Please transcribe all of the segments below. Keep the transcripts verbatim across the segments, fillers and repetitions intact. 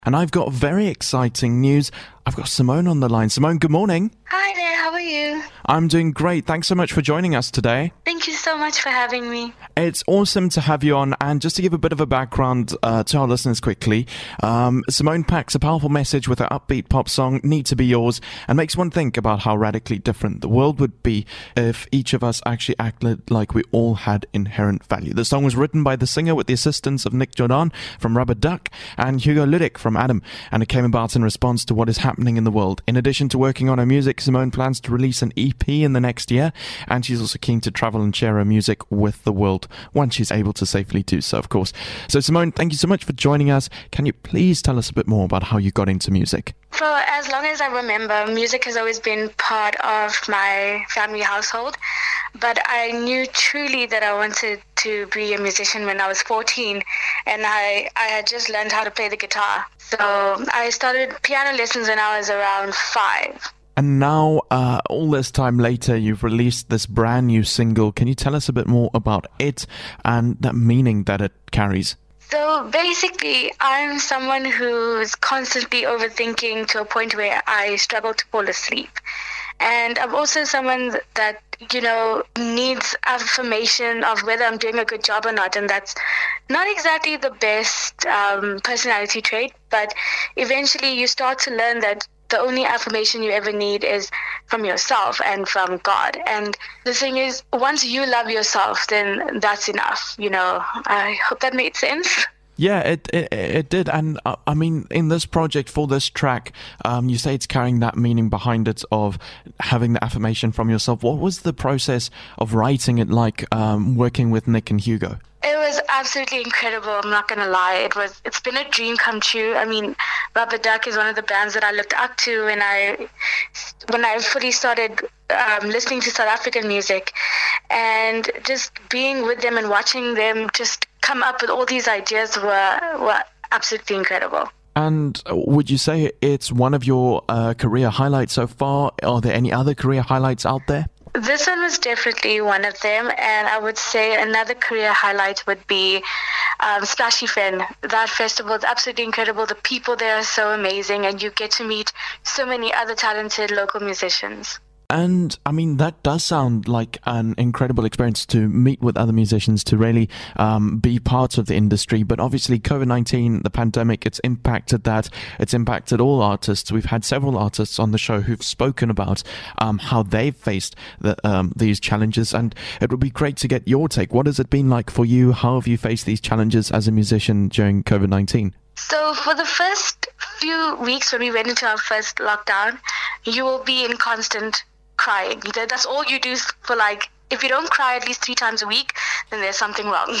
And I've got very exciting news. I've got Simone on the line. Simone, good morning. Hi there, how are you? I'm doing great. Thanks so much for joining us today. Thank you so much for having me. It's awesome to have you on. And just to give a bit of a background uh, to our listeners quickly, um, Simone packs a powerful message with her upbeat pop song, Need to Be Yours, and makes one think about how radically different the world would be if each of us actually acted like we all had inherent value. The song was written by the singer with the assistance of Nick Jordan from Rubber Duck and Hugo Ludic from Adam, and it came about in response to what is happening in the world. In addition to working on her music, Simone plans to release an E P in the next year, and she's also keen to travel and share her music with the world once she's able to safely do so, of course. So Simone, thank you so much for joining us. Can you please tell us a bit more about how you got into music? For as long as I remember, music has always been part of my family household, but I knew truly that I wanted to be a musician when I was fourteen, and I, I had just learned how to play the guitar. So I started piano lessons when I was around five. And now, uh, all this time later, you've released this brand new single. Can you tell us a bit more about it and that meaning that it carries? So basically, I'm someone who's constantly overthinking to a point where I struggle to fall asleep. And I'm also someone that, you know, needs affirmation of whether I'm doing a good job or not. And that's not exactly the best um, personality trait, but eventually you start to learn that the only affirmation you ever need is from yourself and from God. And the thing is, once you love yourself, then that's enough. You know, I hope that made sense. Yeah, it it, it did. And uh, I mean, in this project, for this track, um, you say it's carrying that meaning behind it of having the affirmation from yourself. What was the process of writing it like, um, working with Nick and Hugo? It was absolutely incredible. I'm not going to lie. It was, it's been a dream come true. I mean, Rubber Duck is one of the bands that I looked up to when I, when I fully started um, listening to South African music, and just being with them and watching them just come up with all these ideas were, were absolutely incredible. And would you say it's one of your uh, career highlights so far? Are there any other career highlights out there? This one was definitely one of them, and I would say another career highlight would be um, Splashy Fen. That festival is absolutely incredible. The people there are so amazing, and you get to meet so many other talented local musicians. And, I mean, that does sound like an incredible experience to meet with other musicians, to really um, be part of the industry. But obviously, COVID nineteen, the pandemic, it's impacted that. It's impacted all artists. We've had several artists on the show who've spoken about um, how they've faced the, um, these challenges. And it would be great to get your take. What has it been like for you? How have you faced these challenges as a musician during COVID nineteen? So for the first few weeks when we went into our first lockdown, you will be in constant crying. That's all you do for, like, if you don't cry at least three times a week, then there's something wrong.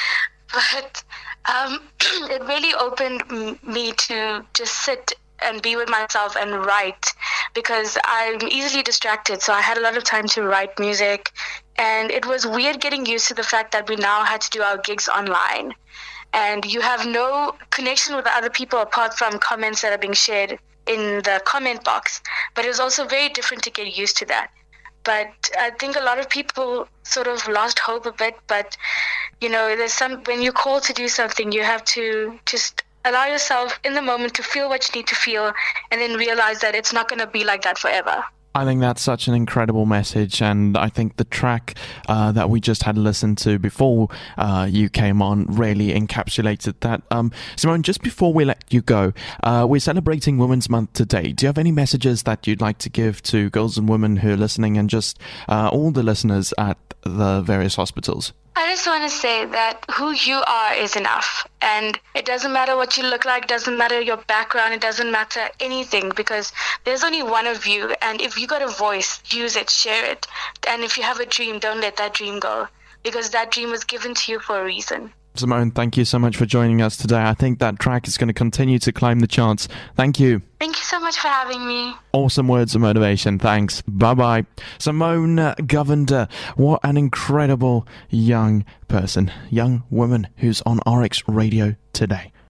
But um, it really opened me to just sit and be with myself and write, because I'm easily distracted. So I had a lot of time to write music, and it was weird getting used to the fact that we now had to do our gigs online, and you have no connection with the other people apart from comments that are being shared in the comment box. But it was also very different to get used to that. But I think a lot of people sort of lost hope a bit. But, you know, there's some, when you call to do something, you have to just allow yourself in the moment to feel what you need to feel, and then realize that it's not going to be like that forever. I think that's such an incredible message, and I think the track uh, that we just had listened to before uh, you came on really encapsulated that. Um, Simone, just before we let you go, uh, we're celebrating Women's Month today. Do you have any messages that you'd like to give to girls and women who are listening, and just uh, all the listeners at the various hospitals? I just want to say that who you are is enough, and it doesn't matter what you look like, doesn't matter your background, it doesn't matter anything, because there's only one of you, and if you got a voice, use it, share it, and if you have a dream, don't let that dream go, because that dream was given to you for a reason. Simone, thank you so much for joining us today. I think that track is going to continue to climb the charts. Thank you. Thank you so much for having me. Awesome words of motivation. Thanks. Bye-bye. Simone Govender. What an incredible young person, young woman who's on R X Radio today.